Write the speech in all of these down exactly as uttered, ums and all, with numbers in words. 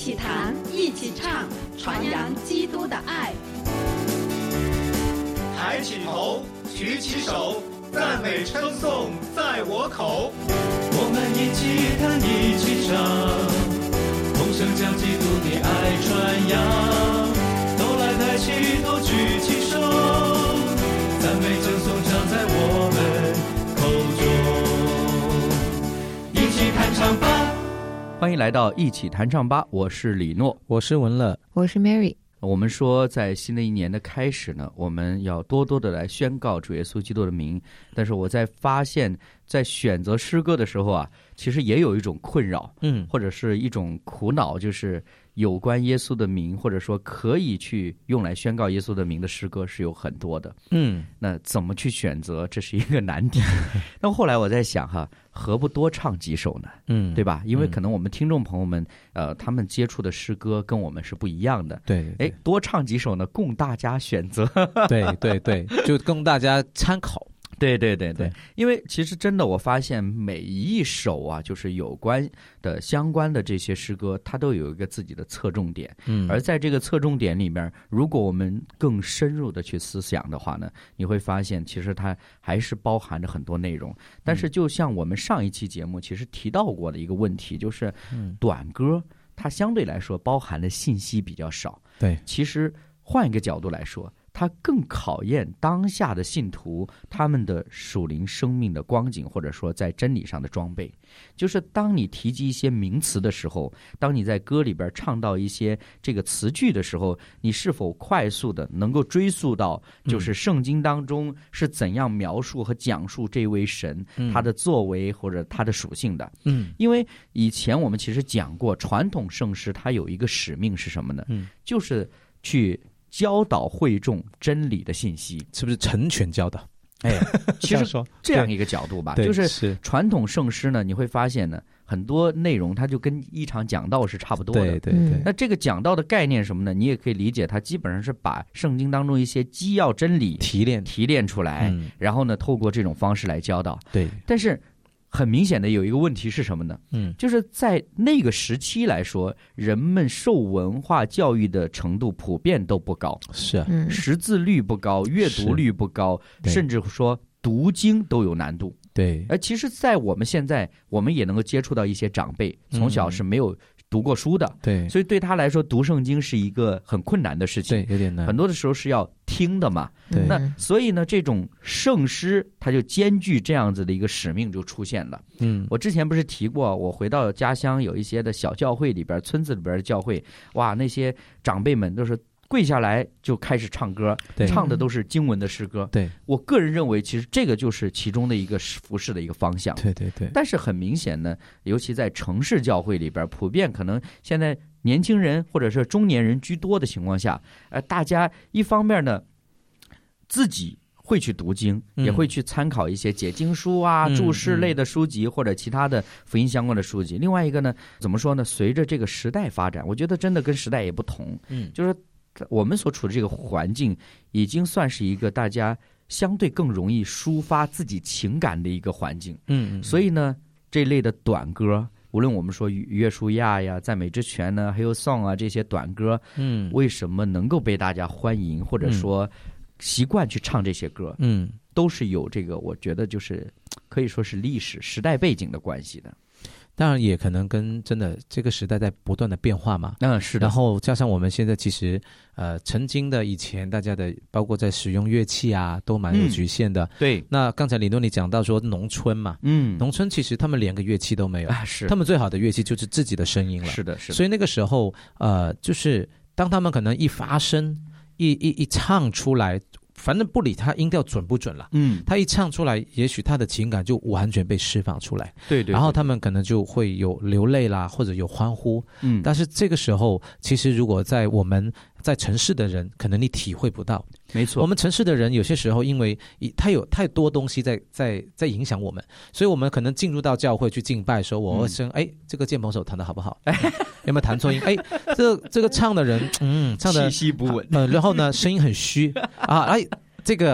起弹，一起唱，传扬基督的爱。 抬起头，举起手，赞美称颂在我口。 我们一起弹，一起唱，同声将基督的爱传扬。都来抬起头，举起手，赞美称颂常在我们口中。一起弹唱吧！ 欢迎来到一起弹唱吧，我是李诺， 我是文乐， 我是 Mary。 我们说在新的一年的开始呢，我们要多多的来宣告主耶稣基督的名。但是我在发现在选择诗歌的时候啊，其实也有一种困扰，嗯，或者是一种苦恼，就是有关耶稣的名，或者说可以去用来宣告耶稣的名的诗歌是有很多的，嗯，那怎么去选择，这是一个难题。那后来我在想哈，何不多唱几首呢？嗯，对吧？因为可能我们听众朋友们，呃，他们接触的诗歌跟我们是不一样的。 对， 哎，多唱几首呢，供大家选择。 对对对，就供大家参考。 对对对对，因为其实真的我发现每一首啊，就是有关的相关的这些诗歌，它都有一个自己的侧重点。嗯，而在这个侧重点里面，如果我们更深入的去思想的话呢，你会发现其实它还是包含着很多内容。但是就像我们上一期节目其实提到过的一个问题，就是短歌它相对来说包含的信息比较少。 对， 其实换一个角度来说，它更考验当下的信徒他们的属灵生命的光景，或者说在真理上的装备。就是当你提及一些名词的时候，当你在歌里边唱到一些这个词句的时候，你是否快速的能够追溯到就是圣经当中是怎样描述和讲述这位神、嗯、他的作为或者他的属性的。嗯，因为以前我们其实讲过，传统圣诗它有一个使命是什么呢？嗯，就是去教导会众真理的信息， 是不是成全教导？ 哎，其实这样一个角度吧，就是传统圣诗呢，你会发现呢，很多内容它就跟一场讲道是差不多的。 对对对。 那这个讲道的概念什么呢？你也可以理解，它基本上是把圣经当中一些基要真理提炼提炼出来、嗯，然后呢，透过这种方式来教导。 对。 但是很明显的有一个问题是什么呢？嗯，就是在那个时期来说，人们受文化教育的程度普遍都不高， 是啊， 识字率不高，阅读率不高，甚至说读经都有难度。 对， 而其实，在我们现在，我们也能够接触到一些长辈，从小是没有读过书的， 对、嗯， 所以对他来说，读圣经是一个很困难的事情， 对，有点难。 很多的时候是要听的嘛， 对。 那所以呢，这种圣诗它就兼具这样子的一个使命就出现了。嗯，我之前不是提过，我回到家乡有一些的小教会里边、村子里边的教会，哇，那些长辈们都是跪下来就开始唱歌，唱的都是经文的诗歌。 对， 我个人认为，其实这个就是其中的一个服事的一个方向。 对对对。 但是很明显呢，尤其在城市教会里边，普遍可能现在年轻人或者是中年人居多的情况下，呃，大家一方面呢，自己会去读经、嗯，也会去参考一些解经书啊、嗯、注释类的书籍、嗯、或者其他的福音相关的书籍。另外一个呢，怎么说呢？随着这个时代发展，我觉得真的跟时代也不同。嗯，就是我们所处的这个环境，已经算是一个大家相对更容易抒发自己情感的一个环境。嗯，所以呢，这类的短歌，无论我们说约书亚呀、赞美之泉呢，还有 song 啊这些短歌，嗯，为什么能够被大家欢迎，或者说习惯去唱这些歌？嗯，都是有这个，我觉得就是可以说是历史时代背景的关系的。 当然也可能跟真的这个时代在不断的变化嘛， 嗯，是的。 然后加上我们现在其实呃，曾经的以前大家的包括在使用乐器啊，都蛮有局限的。 嗯、对。 那刚才李诺你讲到说农村嘛，嗯，农村其实他们连个乐器都没有， 啊、是。 他们最好的乐器就是自己的声音了。 是的，是的。 所以那个时候呃，就是当他们可能一发声，一一一唱出来。反正不理他音调准不准了，嗯，他一唱出来，也许他的情感就完全被释放出来， 对 对, 对。 然后他们可能就会有流泪啦，或者有欢呼，嗯。但是这个时候，其实如果在我们在城市的人，可能你体会不到。 没错， 我们城市的人有些时候，因为他有太多东西在在在影响我们，所以我们可能进入到教会去敬拜的时候，我会声，哎、嗯，这个键盘手弹的好不好？有没有弹错音？哎，这个这个唱的人，嗯，唱的气息不稳， 呃，然后呢，声音很虚啊，哎。这个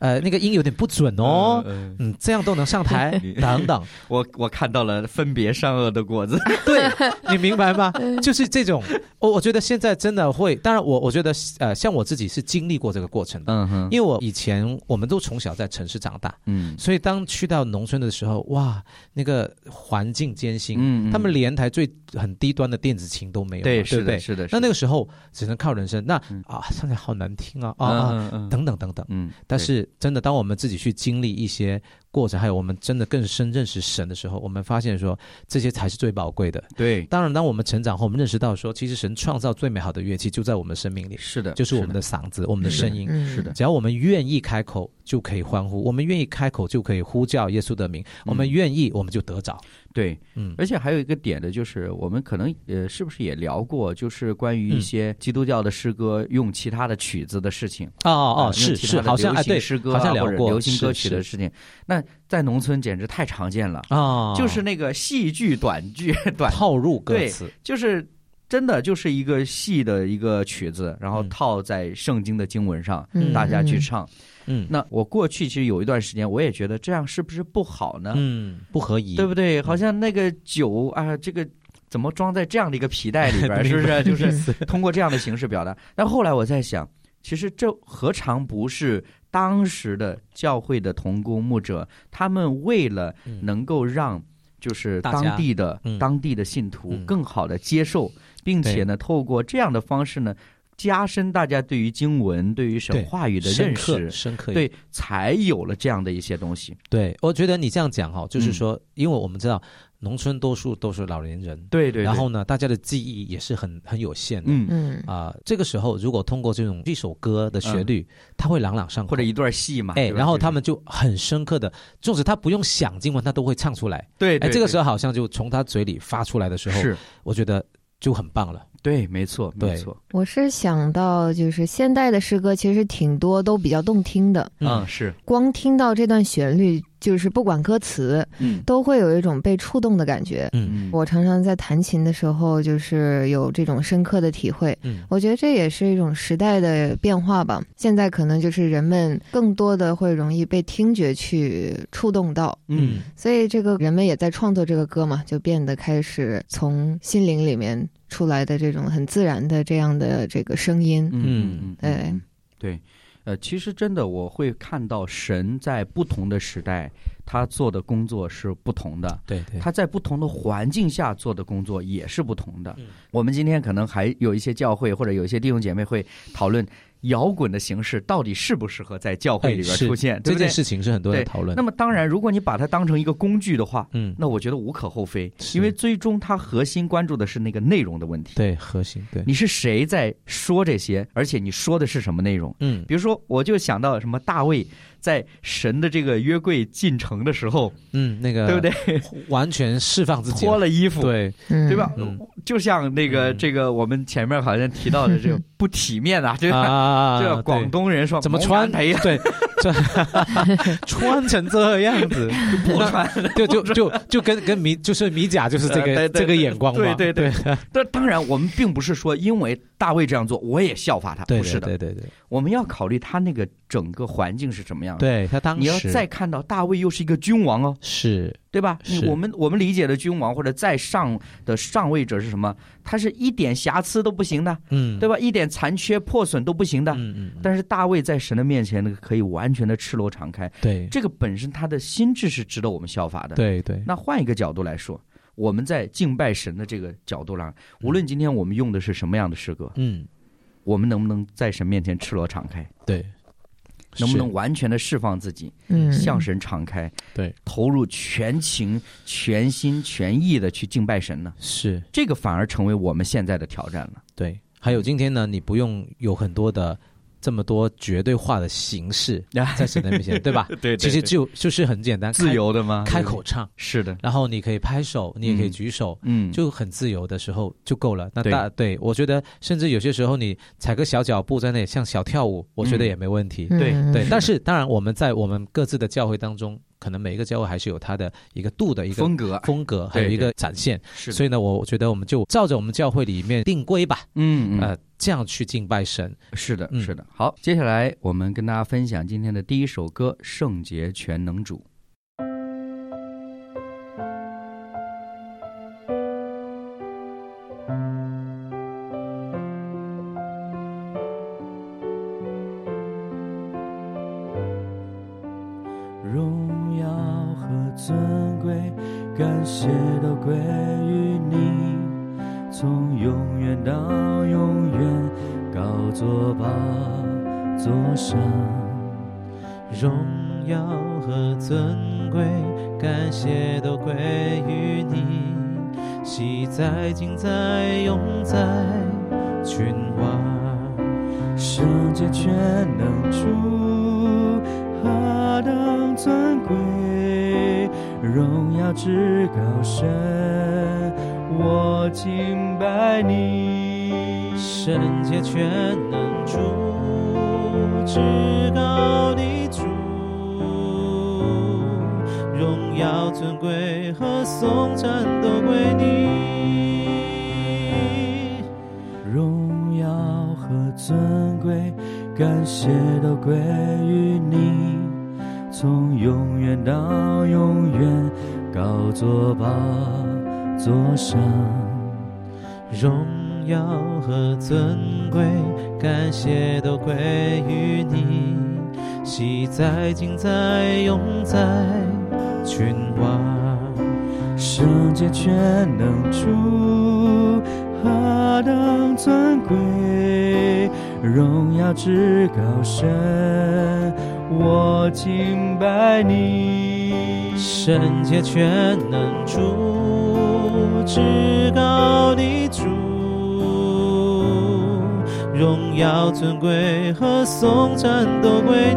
呃，那个音有点不准哦，嗯，嗯这样都能上台等等。 我我看到了分别善恶的果子， 对，你明白吗？就是这种，我我觉得现在真的会，当然我我觉得呃，像我自己是经历过这个过程的，嗯哼，因为我以前我们都从小在城市长大，嗯，所以当去到农村的时候，哇，那个环境艰辛，嗯，他们连台最很低端的电子琴都没有， 对， 对不对？ 是的， 那那个时候只能靠人声，那、嗯、啊，唱起来好难听啊，啊、嗯嗯、等等等等，嗯，但是真的，当我们自己去经历一些过程，还有我们真的更深认识神的时候，我们发现说这些才是最宝贵的。 对， 当然，当我们成长后，我们认识到说，其实神创造最美好的乐器就在我们生命里， 是的， 就是我们的嗓子，我们的声音， 是的， 只要我们愿意开口，就可以欢呼；我们愿意开口，就可以呼叫耶稣的名；我们愿意，我们就得着。 对，嗯，而且还有一个点的就是，我们可能呃，是不是也聊过，就是关于一些基督教的诗歌用其他的曲子的事情？ 哦哦哦，是是，好像哎对， 诗歌好像聊过流行歌曲的事情。那在农村简直太常见了啊！就是那个戏剧、短剧、短套入歌词， 对，就是真的就是一个戏的一个曲子，然后套在圣经的经文上，嗯、大家去唱。嗯，那我过去其实有一段时间，我也觉得这样是不是不好呢？ 嗯，不合宜， 对不对？好像那个酒啊，这个怎么装在这样的一个皮带里边，是不是？就是通过这样的形式表达。但后来我在想，其实这何尝不是当时的教会的同工牧者，他们为了能够让就是当地的、嗯、当地的信徒更好的接受，嗯、并且呢，透过这样的方式呢，加深大家对于经文、对于神话语的认识， 深刻， 对，才有了这样的一些东西。 对，我觉得你这样讲哈，就是说，嗯、因为我们知道农村多数都是老年人， 对 对, 对， 然后呢，大家的记忆也是很很有限的，嗯嗯啊、呃，这个时候如果通过这种一首歌的旋律，嗯、它会朗朗上口， 或者一段戏嘛， 哎，然后他们就很深刻的，纵使他不用想经文，他都会唱出来， 对， 对, 对， 哎，这个时候好像就从他嘴里发出来的时候，是，我觉得就很棒了。 对，没错，没错。 我是想到，就是现代的诗歌其实挺多都比较动听的， 嗯，是。 光听到这段旋律，就是不管歌词，嗯，都会有一种被触动的感觉。嗯，我常常在弹琴的时候，就是有这种深刻的体会。嗯，我觉得这也是一种时代的变化吧。现在可能就是人们更多的会容易被听觉去触动到。嗯，所以这个人们也在创作这个歌嘛，就变得开始从心灵里面出来的这种很自然的这样的这个声音。 嗯， 对、 嗯、对，呃，其实真的我会看到神在不同的时代他做的工作是不同的， 对对， 他在不同的环境下做的工作也是不同的。嗯、我们今天可能还有一些教会或者有一些弟兄姐妹会讨论摇滚的形式到底适不适合在教会里边出现， 哎、 对不对？ 这件事情是很多人讨论。 那么当然，如果你把它当成一个工具的话，嗯，那我觉得无可厚非，因为最终它核心关注的是那个内容的问题。 对，核心对， 你是谁在说这些，而且你说的是什么内容？嗯，比如说，我就想到什么大卫在神的这个约柜进城的时候， 嗯，那个对不对？ 完全释放自己， 脱了衣服， 对， 对吧？ 嗯、 就像那个、嗯、这个我们前面好像提到的这个不体面啊，对吧？啊，这个广东人说怎么穿？ 对， 这穿成这样子不穿， 就就就就跟跟米就是米甲就是这个、呃、这个眼光嘛。 对对对。但当然，我们并不是说因为大卫这样做，我也效法他， 对不是的。 对对对， 我们要考虑他那个整个环境是什么样的。 对他当时， 你要再看到大卫又是一个君王哦， 是。 对吧？我们我们理解的君王或者在上的上位者是什么？他是一点瑕疵都不行的，嗯，对吧？一点残缺破损都不行的，嗯嗯。但是大卫在神的面前，那个可以完全的赤裸敞开， 对， 这个本身他的心智是值得我们效法的， 对对。 那换一个角度来说，我们在敬拜神的这个角度上，无论今天我们用的是什么样的诗歌，嗯，我们能不能在神面前赤裸敞开？ 对。 能不能完全的释放自己，嗯，向神敞开， 对， 投入全情、全心、全意的去敬拜神呢？ 是， 这个反而成为我们现在的挑战了。 对，还有今天呢，你不用有很多的这么多绝对化的形式在神的面前，对吧？ 对, 对, 对， 其实就就是很简单， 自由的吗？ 开口唱， 是的。 然后你可以拍手，你也可以举手，嗯，就很自由的时候就够了。那大 对, 对，我觉得甚至有些时候你踩个小脚步在那里像小跳舞，我觉得也没问题。 嗯、对对，但是当然我们在我们各自的教会当中可能每一个教会还是有它的一个度的一个风格风格还有一个展现，所以呢我觉得我们就照着我们教会里面定规吧， 嗯呃这样去敬拜神。 是的是的、嗯、好，接下来我们跟大家分享今天的第一首歌，圣洁全能主。 荣耀和尊贵感谢都归于你，从永远到永远高坐宝座上。 荣耀和尊贵感谢都归于你，昔在今在永在君王。 圣洁全能主何等尊贵，荣耀至高神，我敬拜你。 圣洁全能主至高的主，荣耀尊贵和颂赞都归你。 荣耀和尊贵感谢都归于你，从永远到永远高坐宝座上。 荣耀和尊贵感谢都归于你，昔在今在永在君王。 圣洁全能主何等尊贵，荣耀至高神，我敬拜你。 圣洁全能主至高的主，荣耀尊贵和颂赞都归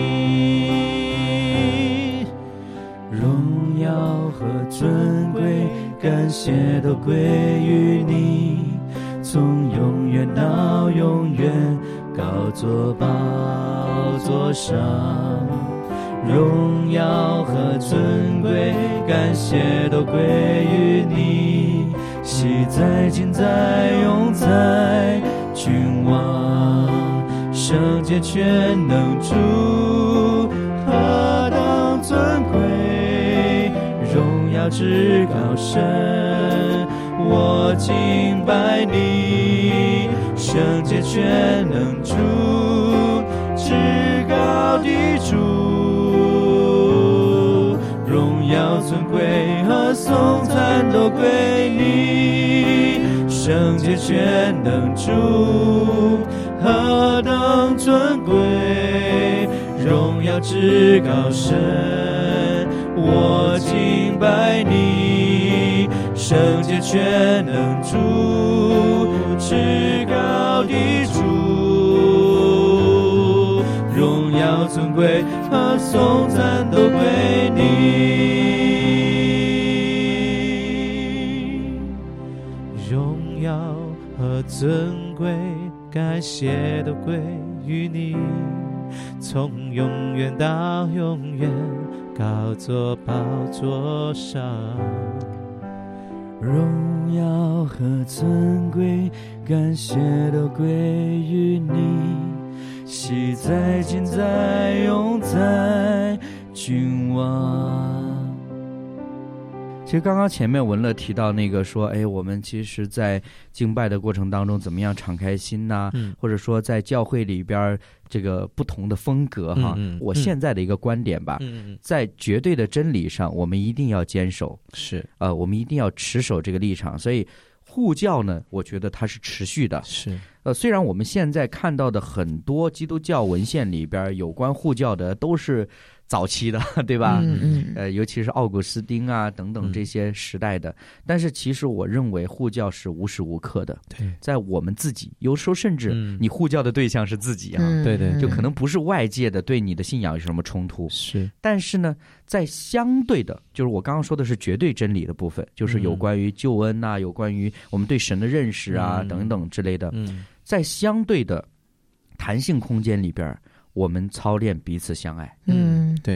你。 荣耀和尊贵感谢都归于你，从永远到永远高坐宝座上。荣耀和尊贵感谢都归于你，昔在今在永在君王。圣洁全能主何等尊贵，荣耀至高神，我敬拜你。圣洁全能主至高的主，荣耀尊贵和颂赞都归你。圣洁全能主何等尊贵，荣耀至高神，我敬拜你。圣洁全能主至高的主，荣耀尊贵和颂赞都归你。 荣耀和尊贵感谢都归于你，从永远到永远高坐宝座上。 荣耀和尊贵感谢都归于你，昔在今在永在君王。 其实刚刚前面文乐提到那个说，哎，我们其实在敬拜的过程当中怎么样敞开心呐、啊嗯、或者说在教会里边这个不同的风格哈、嗯嗯、我现在的一个观点吧、嗯、在绝对的真理上我们一定要坚守， 是呃我们一定要持守这个立场。所以护教呢，我觉得它是持续的， 是呃虽然我们现在看到的很多基督教文献里边有关护教的都是早期的，对吧？ 嗯嗯， 呃，尤其是奥古斯丁啊等等这些时代的、嗯。但是其实我认为护教是无时无刻的， 对， 在我们自己，有时候甚至你护教的对象是自己啊， 嗯、对对， 就可能不是外界的对你的信仰有什么冲突， 是。 但是呢，在相对的，就是我刚刚说的是绝对真理的部分，就是有关于救恩呐、啊嗯，有关于我们对神的认识啊、嗯、等等之类的， 嗯， 在相对的弹性空间里边。我们操练彼此相爱， 嗯， 对，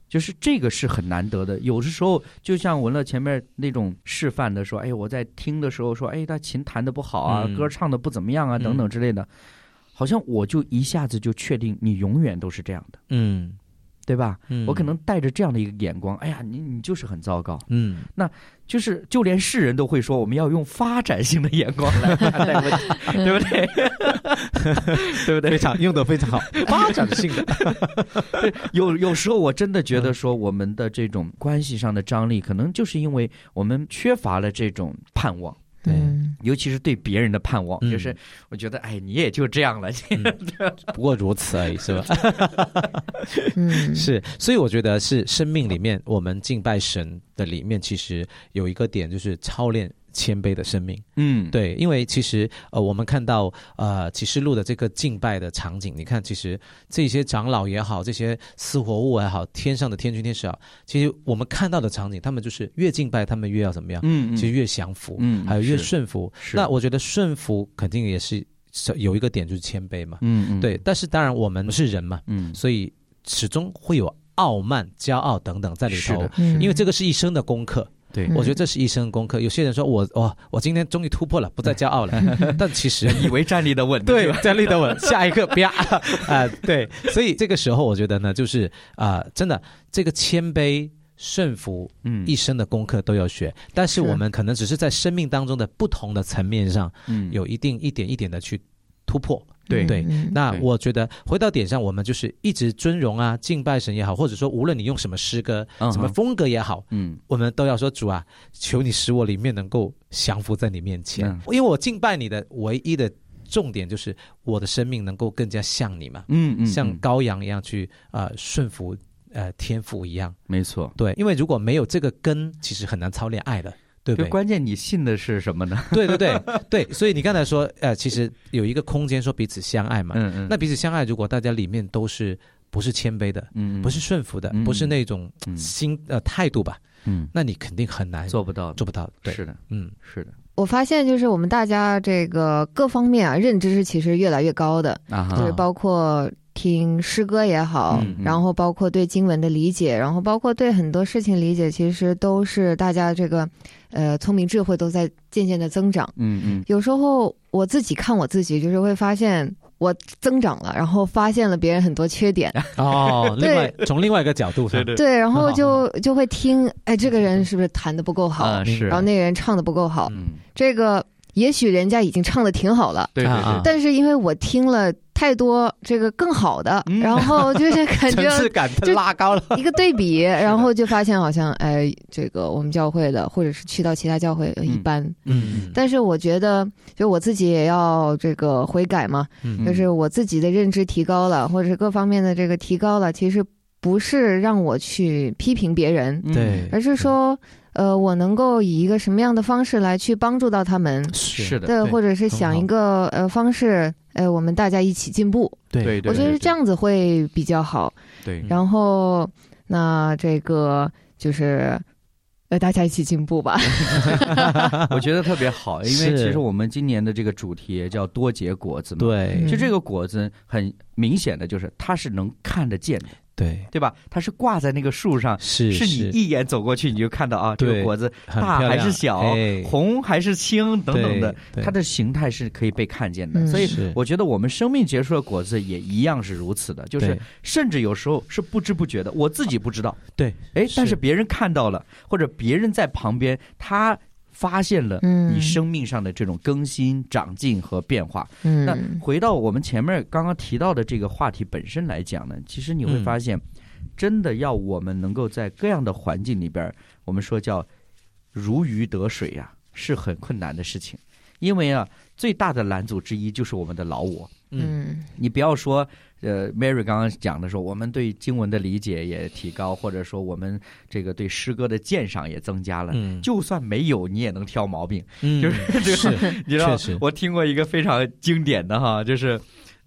就是这个是很难得的。有的时候就像文乐前面那种示范的说，哎，我在听的时候说，哎，他琴弹得不好啊，嗯、歌唱得不怎么样啊，等等之类的，嗯、好像我就一下子就确定你永远都是这样的，嗯，对吧？嗯、我可能带着这样的一个眼光，哎呀，你你就是很糟糕，嗯，那就是就连世人都会说，我们要用发展性的眼光来看待问题，对不对？对不对？ 非常用得非常好，发展性的。 对，有有时候我真的觉得说，我们的这种关系上的张力，可能就是因为我们缺乏了这种盼望。 对， 尤其是对别人的盼望，嗯、就是我觉得，哎，你也就这样了，嗯、 不过如此而已，是吧？嗯，是，所以我觉得是生命里面，我们敬拜神的里面，其实有一个点就是操练谦卑的生命。嗯，对，因为其实呃，我们看到呃启示录的这个敬拜的场景，你看，其实这些长老也好，这些死活物也好，天上的天君天使啊，其实我们看到的场景，他们就是越敬拜，他们越要怎么样？嗯，其实越降服，嗯，还有越顺服。那我觉得顺服肯定也是有一个点，就是谦卑嘛。嗯嗯，对。但是当然我们是人嘛，嗯，所以始终会有傲慢、骄傲等等在里头，因为这个是一生的功课。对，我觉得这是一生功课。有些人说我哦，我今天终于突破了，不再骄傲了。但其实以为站立得稳， 对，站立得稳，下一刻啪啊、呃，对。所以这个时候，我觉得呢，就是啊、呃，真的这个谦卑、顺服，嗯，一生的功课都要学。但是我们可能只是在生命当中的不同的层面上，嗯，有一定一点一点的去突破。对对，那我觉得回到点上，我们就是一直尊荣啊，敬拜神也好，或者说无论你用什么诗歌、uh-huh, 什么风格也好，嗯，我们都要说主啊，求你使我里面能够降服在你面前，嗯、因为我敬拜你的唯一的重点就是我的生命能够更加像你嘛，嗯嗯，像羔羊一样去呃顺服呃天父一样， 没错， 对，因为如果没有这个根，其实很难操练爱的。对不对？ 关键你信的是什么呢？ 对对对对，所以你刚才说，呃，其实有一个空间说彼此相爱嘛。嗯嗯。那彼此相爱，如果大家里面都是不是谦卑的，嗯，不是顺服的，嗯、不是那种心呃态度吧，嗯，那你肯定很难做不到， 做不到。对， 是的，嗯，是的。 我发现就是我们大家这个各方面啊，认知是其实越来越高的，啊、就是包括听诗歌也好，嗯嗯，然后包括对经文的理解，然后包括对很多事情理解，其实都是大家这个呃聪明智慧都在渐渐的增长。嗯嗯，有时候我自己看我自己，就是会发现我增长了，然后发现了别人很多缺点。 哦，另外从另外一个角度， 对对对，然后就就会听，哎，这个人是不是弹得不够好？ 啊、是， 然后那个人唱得不够好，嗯，这个也许人家已经唱得挺好了， 对对对， 但是因为我听了太多这个更好的，嗯、然后就是感觉层次感拉高了一个对比，然后就发现好像哎，这个我们教会的或者是去到其他教会一般，嗯，嗯但是我觉得就我自己也要这个悔改嘛，嗯、就是我自己的认知提高了，或者是各方面的这个提高了，其实不是让我去批评别人， 对， 而是说。呃，我能够以一个什么样的方式来去帮助到他们？ 是的， 对，或者是想一个呃方式，呃，我们大家一起进步。 对， 我觉得这样子会比较好。 对， 然后那这个就是呃，大家一起进步吧。 我觉得特别好，因为其实我们今年的这个主题叫多结果子嘛。 对， 就这个果子很明显的就是它是能看得见的。 对对吧？它是挂在那个树上， 是是你一眼走过去你就看到啊，这个果子大还是小， 哎、 红还是青等等的，它的形态是可以被看见的。所以我觉得我们生命结出的果子也一样是如此的，就是甚至有时候是不知不觉的，我自己不知道， 对， 哎，但是别人看到了，或者别人在旁边，他发现了你生命上的这种更新、长进和变化。嗯，那回到我们前面刚刚提到的这个话题本身来讲呢，其实你会发现，嗯、真的要我们能够在各样的环境里边，我们说叫如鱼得水呀、啊，是很困难的事情。因为啊，最大的拦阻之一就是我们的老我。嗯，你不要说。呃 ，Mary 刚刚讲的时候，我们对经文的理解也提高，或者说我们这个对诗歌的鉴赏也增加了。嗯，就算没有，你也能挑毛病。嗯，就是这个，你知道，我听过一个非常经典的哈，就是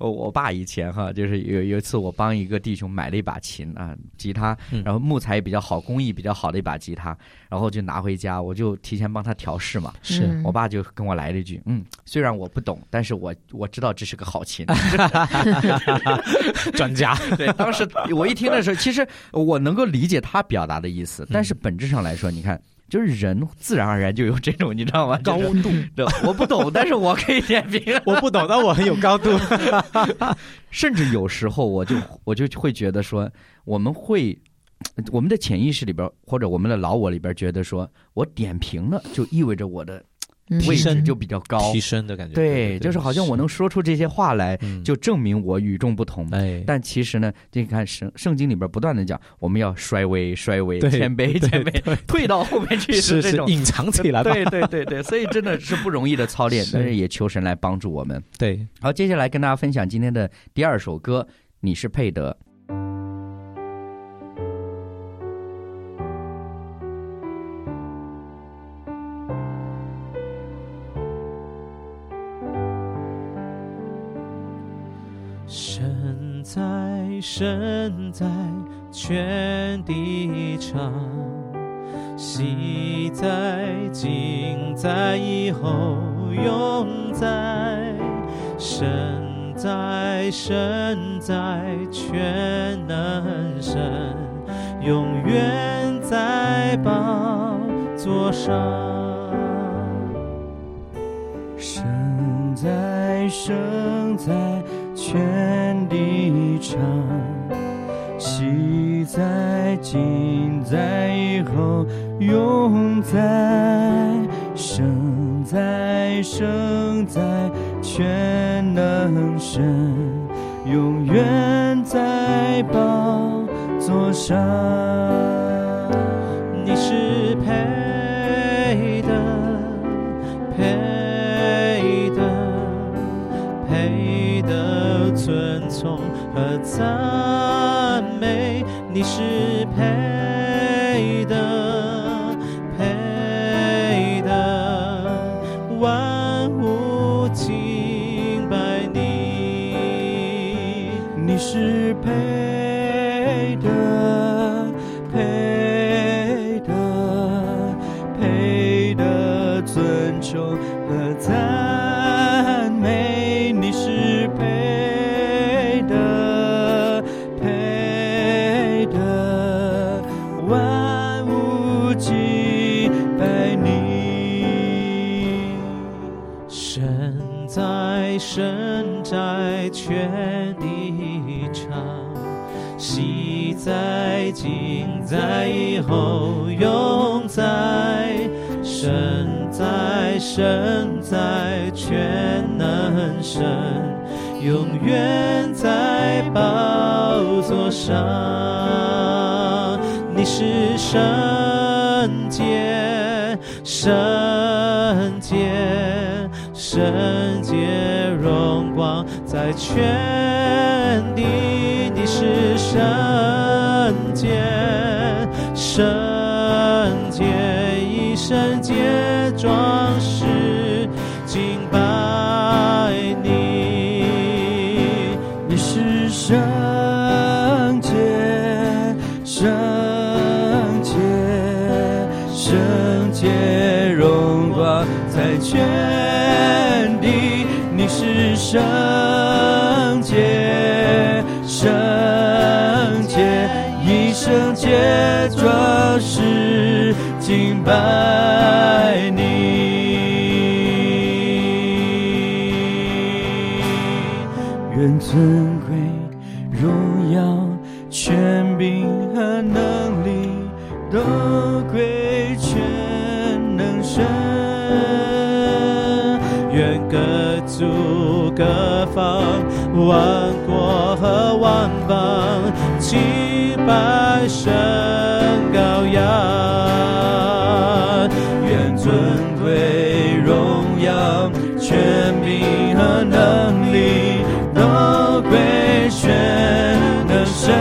我我爸以前哈，就是有有一次我帮一个弟兄买了一把琴啊，吉他，然后木材也比较好，工艺比较好的一把吉他，然后就拿回家，我就提前帮他调试嘛。 是我爸就跟我来了一句，嗯，虽然我不懂，但是我我知道这是个好琴。 专家。 对，当时我一听的时候，其实我能够理解他表达的意思，但是本质上来说，你看。就是人自然而然就有这种，你知道吗？ 高度， 我不懂，但是我可以点评。 我不懂，但我很有高度。 甚至有时候，我就我就会觉得说，我们会，我们的潜意识里边，或者我们的老我里边，觉得说我点评了，就意味着我的位置就比较高， 提升的感觉。 对，对对对，就是好像我能说出这些话来，就证明我与众不同。 哎， 但其实呢，你看圣圣经里边不断的讲，我们要衰微、衰微、谦卑、谦卑，退到后面去是这种隐藏起来吧。 对对对对，所以真的是不容易的操练，但是也求神来帮助我们。 对， 好，接下来跟大家分享今天的第二首歌，你是配得。 神在，神在，全地长，昔在，今在，以后永在。神在，神在，全能神，永远在宝座上。 神在，神在，全地长，昔在，今在，以后永在。神在，神在，全能神，永远在宝座上。 你是配的，配的，配的尊崇和赞美。你是配的，配的，万物敬拜你。 你是配的，配的，配的尊崇和赞美。你是配的，配的，万物敬拜你。 神在，神在，全地长，昔在，今在，以后永在。神在，神在，全能神，永远在宝座上。你是圣洁，圣洁，圣洁，荣光在全地。你是圣洁，圣洁，以圣洁装饰敬拜你。 你是圣洁，圣洁，圣洁，荣光在全地。你是圣洁，圣洁，以圣洁装饰敬拜你。愿尊贵、荣耀、权柄和能力都归全能神。 愿各族各方万国和万邦敬拜神羔羊。 愿尊贵、荣耀、权柄和能力都归全能神。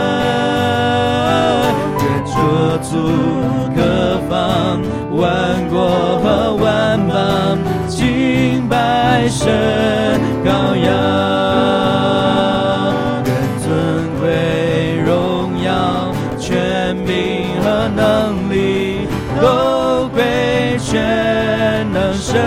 愿各族各方万国和万邦敬拜神羔羊。 神，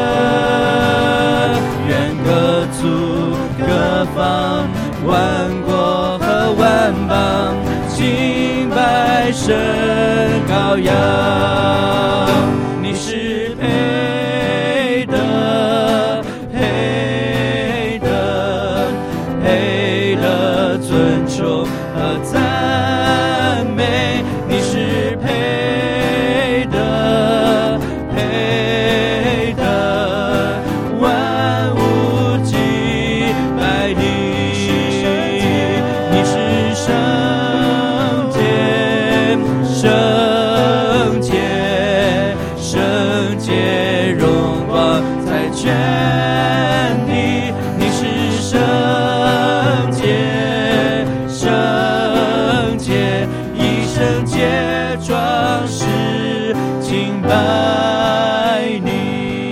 愿各族各方万国和万邦敬拜神羔羊。你是配的配的配的尊崇和赞美，你是配的配的万物敬拜你，你是圣洁圣洁圣洁荣光在全地，你是圣洁圣洁以圣洁壮士敬拜你。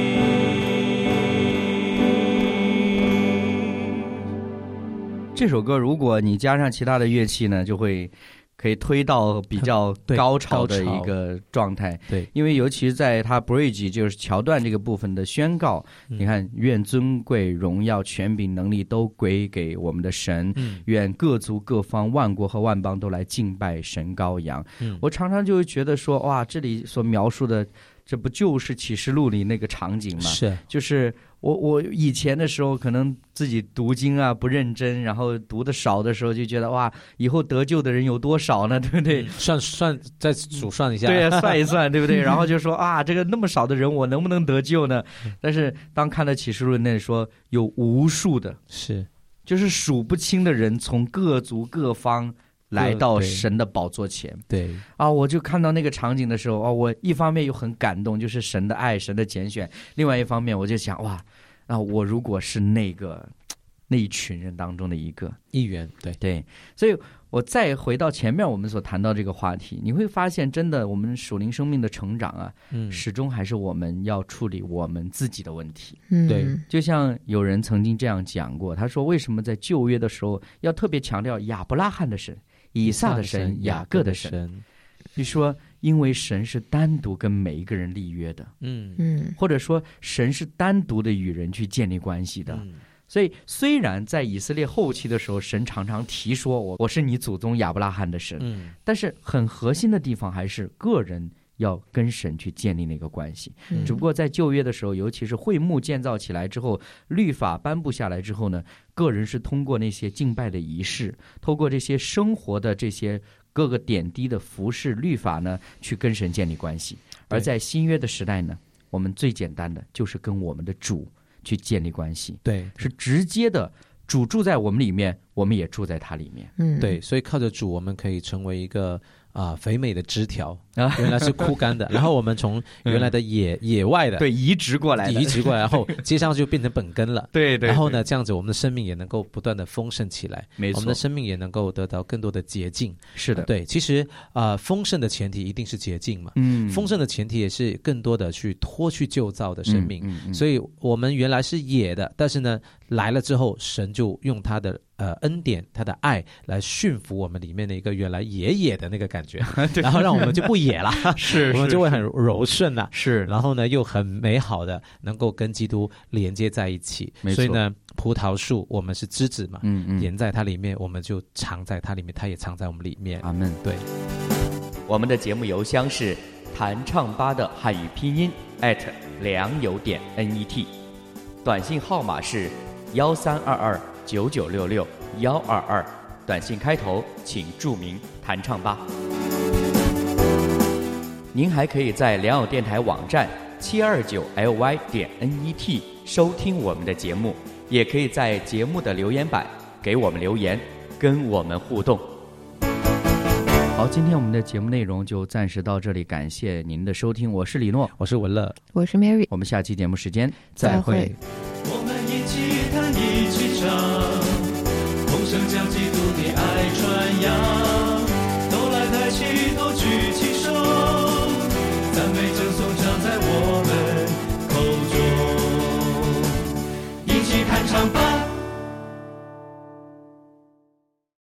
这首歌如果你加上其他的乐器呢，就会可以推到比较高潮的一个状态。 对， 因为尤其在它 bridge 就是桥段这个部分的宣告，嗯、你看，愿尊贵、荣耀、权柄、能力都归给我们的神，嗯、愿各族各方、万国和万邦都来敬拜神羔羊。嗯、我常常就会觉得说，哇，这里所描述的，这不就是启示录里那个场景吗？ 是， 就是我我以前的时候可能自己读经啊不认真，然后读的少的时候就觉得哇，以后得救的人有多少呢？对不对？ 嗯、算算再数算一下， 对啊，算一算，对不对？然后就说啊，这个那么少的人，我能不能得救呢？但是当看到启示录那说有无数的， 是就是数不清的人从各族各方来到神的宝座前， 对啊，我就看到那个场景的时候啊，我一方面又很感动，就是神的爱、神的拣选；另外一方面，我就想哇，啊，我如果是那个那一群人当中的一个一员，对对，所以我再回到前面我们所谈到这个话题，你会发现，真的我们属灵生命的成长啊，嗯，始终还是我们要处理我们自己的问题。 嗯， 对，就像有人曾经这样讲过，他说，为什么在旧约的时候要特别强调亚伯拉罕的神？以撒的神，雅各的神，你说，因为神是单独跟每一个人立约的， 嗯嗯， 或者说神是单独的与人去建立关系的，嗯、所以虽然在以色列后期的时候，神常常提说我我是你祖宗亚伯拉罕的神，嗯，但是很核心的地方还是个人要跟神去建立那个关系。嗯、只不过在旧约的时候，尤其是会幕建造起来之后，律法颁布下来之后呢，个人是通过那些敬拜的仪式，透过这些生活的这些各个点滴的服饰律法呢，去跟神建立关系。而在新约的时代呢，我们最简单的就是跟我们的主去建立关系， 对， 是直接的，主住在我们里面，我们也住在他里面。 嗯，对，所以靠着主，我们可以成为一个啊、呃、肥美的枝条，原来是枯干的，然后我们从原来的野、嗯、野外的对移植过来的， 移植过来，然后接上就变成本根了。 对 对, 对， 然后呢，这样子我们的生命也能够不断的丰盛起来， 没错， 我们的生命也能够得到更多的洁净。 是的， 对，其实啊、呃，丰盛的前提一定是洁净嘛，嗯，丰盛的前提也是更多的去脱去旧造的生命，嗯嗯嗯、所以我们原来是野的，但是呢，来了之后，神就用他的呃恩典，他的爱来驯服我们里面的一个原来野野的那个感觉，然后让我们就不野了， 是， 我们就会很柔顺了、啊， 是， 然后呢又很美好的能够跟基督连接在一起。 没错， 所以呢，葡萄树我们是枝子嘛， 嗯嗯， 连在它里面，我们就藏在它里面，它也藏在我们里面。 阿们。 对， 我们的节目邮箱是弹唱吧的汉语拼音 at 良友点 net， 短信号码是幺三二二九九六六幺二二，短信开头请注明弹唱吧。您还可以在良友电台网站七二九 L Y 点 N E T 收听我们的节目，也可以在节目的留言板给我们留言，跟我们互动。好，今天我们的节目内容就暂时到这里，感谢您的收听，我是李诺， 我是文乐， 我是 Mary， 我们下期节目时间再会。 我们一起弹一起唱，同声将基督的爱传扬，都来抬起头举起手，赞美这